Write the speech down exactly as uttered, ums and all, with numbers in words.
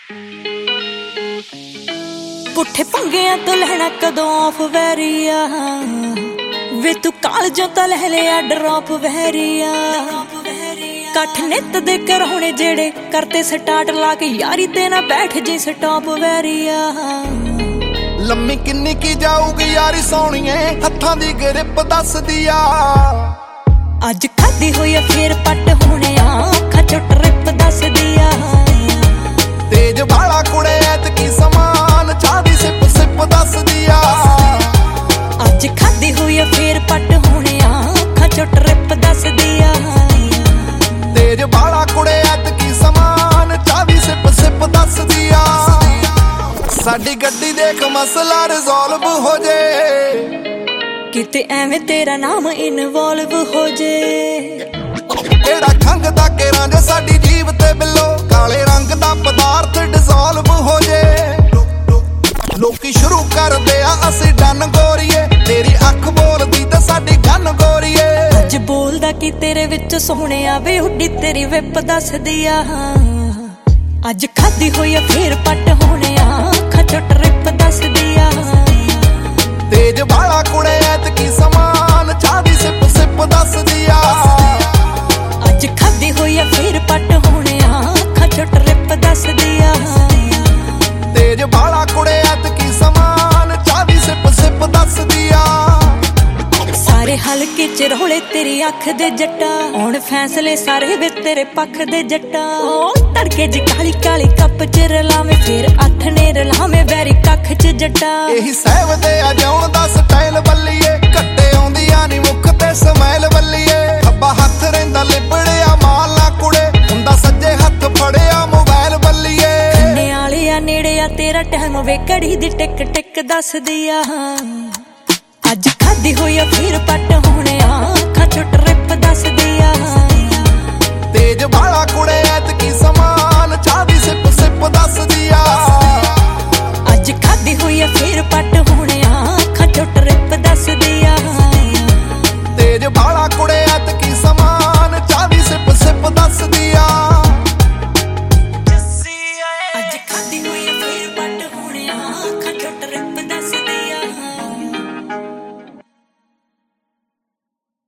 पुठे पंगियां तो लहना कदों ऑफ वैरिया वे तू कालजों तो लह लिया ड्रॉप वैरिया कठ नित दे कर होने जेड़े करते स्टार्ट ला के यारी ते ना बैठ जी स्टॉप वैरिया लम्मी किन्नी की जाऊगी यारी सोहणीए हत्थां दी ग्रिप दस दिया अज खादी होई फिर पट होने अखां चों ट्रिप दस दिया तेज भाला कुड़े ऐतकी समान चादी सिप सिप दस दिया अज खादी हुई फिर पट होने अखां चों ट्रिप दस दिया तेज भाला कुड़े ऐतकी समान चादी सिप सिप दस दिया साडी गड्डी देख मसला रिजॉल्व हो जे किते एवें तेरा नाम इनवॉल्व हो जे एड़ा खंग दा केरां जे साडी जीव ते बिलो काले रंग दा पदार्थ डिसॉल्व हो जे लोकी शुरू कर दे आ असी डन गोरीए तेरी अख बोलदी ते साडी गन गोरीए अज बोलदा कि तेरे विच सोहणे आवे उड्डी तेरी विप दस दिया अज खादी होई फिर पट होने अखां चों ट्रिप दस दिया तेज भाला कुड़े ऐतकी समान चादी सिप सिप दस दिया अज खादी होई फिर पट होने अखां चों ट्रिप दस दिया तेज भाला कुड़े ऐतकी समान चादी सिप सिप दस दिया सारे हलके च रोले तेरी अख दे जट्टा हुण फैसले सारे वे तेरे पख दे जट्टा तड़के ज काली काली कप च रलावे फिर अठ ने रलावे वैरी कख च जट्टा एही सहव दे आ जाउण दा स्टाइल बल्लीए कट्टे आउंदियां नी मुख ते स्माइल बल्लीए खब्बा हत्थ रहिंदा लिबड़िया माल ना कुड़े हुंदा सज्जे हत्थ फड़िया मोबाइल बल्लीए कन्ने आलिया नेड़े आ तेरा टाइम वे घड़ी दी टिक टिक दस दिया अज खादी होई फिर पट होने अखां चों ट्रिप दस दिया तेज भाला कुड़े ऐतकी समान चादी सिप सिप दस दिया।